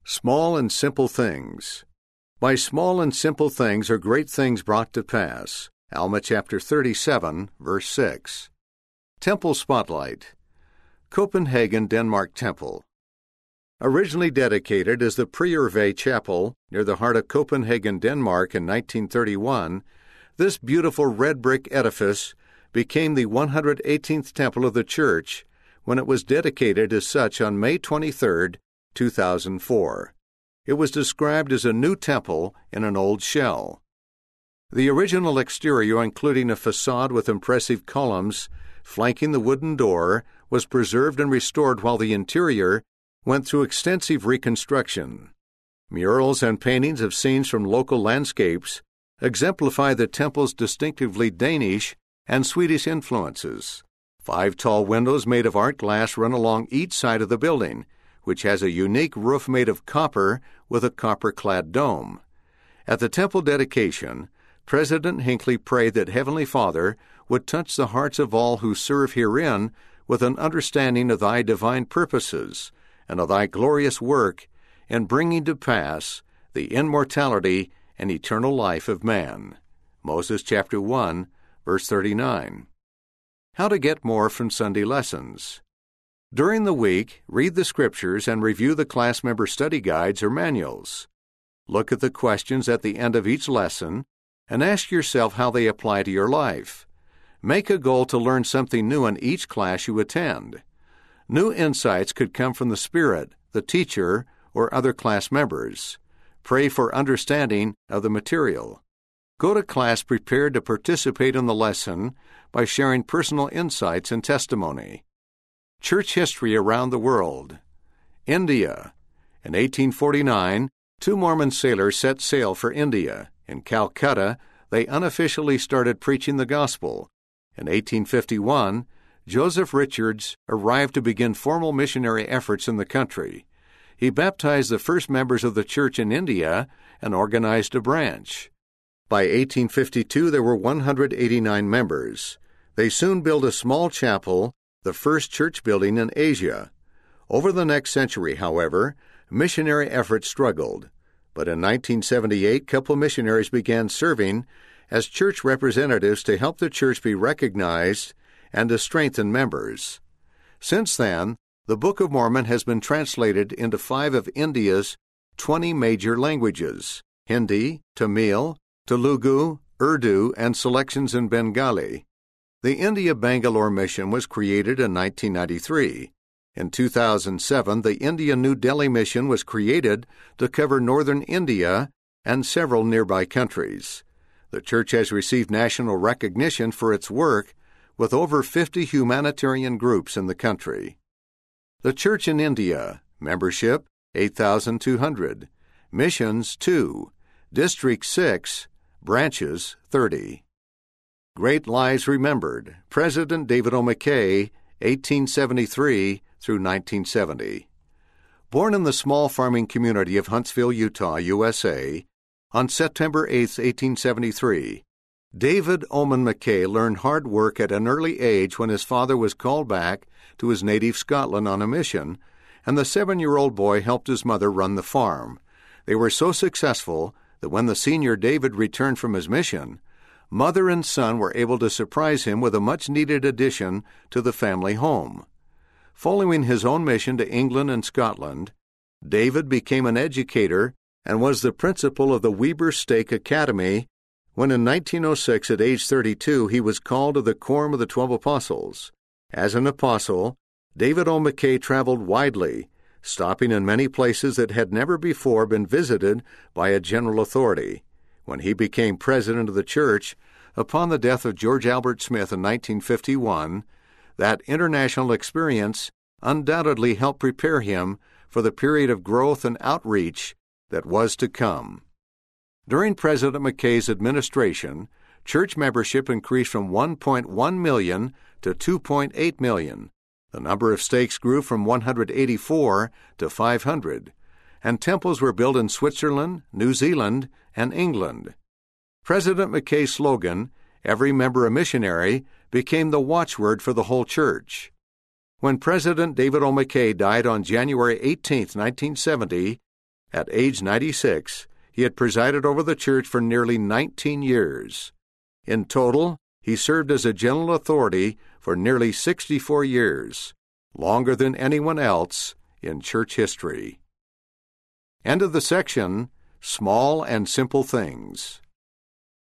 Small and simple things. By small and simple things are great things brought to pass. Alma chapter 37, verse 6. Temple Spotlight. Copenhagen, Denmark Temple. Originally dedicated as the Prierve Chapel near the heart of Copenhagen, Denmark in 1931, this beautiful red brick edifice became the 118th temple of the church when it was dedicated as such on May 23, 2004. It was described as a new temple in an old shell. The original exterior, including a facade with impressive columns flanking the wooden door, was preserved and restored while the interior went through extensive reconstruction. Murals and paintings of scenes from local landscapes exemplify the temple's distinctively Danish and Swedish influences. 5 tall windows made of art glass run along each side of the building, which has a unique roof made of copper with a copper-clad dome. At the temple dedication, President Hinckley prayed that Heavenly Father would touch the hearts of all who serve herein with an understanding of Thy divine purposes and of Thy glorious work in bringing to pass the immortality and eternal life of man. Moses chapter 1, verse 39. How to get more from Sunday lessons. During the week, read the scriptures and review the class member study guides or manuals. Look at the questions at the end of each lesson and ask yourself how they apply to your life. Make a goal to learn something new in each class you attend. New insights could come from the Spirit, the teacher, or other class members. Pray for understanding of the material. Go to class prepared to participate in the lesson by sharing personal insights and testimony. Church history around the world. India. In 1849, 2 Mormon sailors set sail for India. In Calcutta, they unofficially started preaching the gospel. In 1851, Joseph Richards arrived to begin formal missionary efforts in the country. He baptized the first members of the church in India and organized a branch. By 1852, there were 189 members. They soon built a small chapel, the first church building in Asia. Over the next century, however, missionary efforts struggled. But in 1978, a couple missionaries began serving as church representatives to help the church be recognized and to strengthen members. Since then, the Book of Mormon has been translated into 5 of India's 20 major languages: Hindi, Tamil, Telugu, Urdu, and selections in Bengali. The India Bangalore Mission was created in 1993. In 2007, the India New Delhi Mission was created to cover northern India and several nearby countries. The church has received national recognition for its work with over 50 humanitarian groups in the country. The Church in India. Membership, 8,200. Missions, 2. District, 6. Branches, 30. Great Lives Remembered. President David O. McKay, 1873 through 1970. Born in the small farming community of Huntsville, Utah, USA, on September 8, 1873, David Oman McKay learned hard work at an early age when his father was called back to his native Scotland on a mission, and the 7-year-old boy helped his mother run the farm. They were so successful that when the senior David returned from his mission, mother and son were able to surprise him with a much-needed addition to the family home. Following his own mission to England and Scotland, David became an educator and was the principal of the Weber Stake Academy when in 1906, at age 32, he was called to the Quorum of the 12 Apostles. As an apostle, David O. McKay traveled widely, stopping in many places that had never before been visited by a general authority. When he became president of the church, upon the death of George Albert Smith in 1951, that international experience undoubtedly helped prepare him for the period of growth and outreach that was to come. During President McKay's administration, church membership increased from 1.1 million to 2.8 million. The number of stakes grew from 184 to 500, and temples were built in Switzerland, New Zealand, and England. President McKay's slogan, "Every member a missionary," became the watchword for the whole church. When President David O. McKay died on January 18, 1970, At age 96, he had presided over the church for nearly 19 years. In total, he served as a general authority for nearly 64 years, longer than anyone else in church history. End of the section, Small and Simple Things.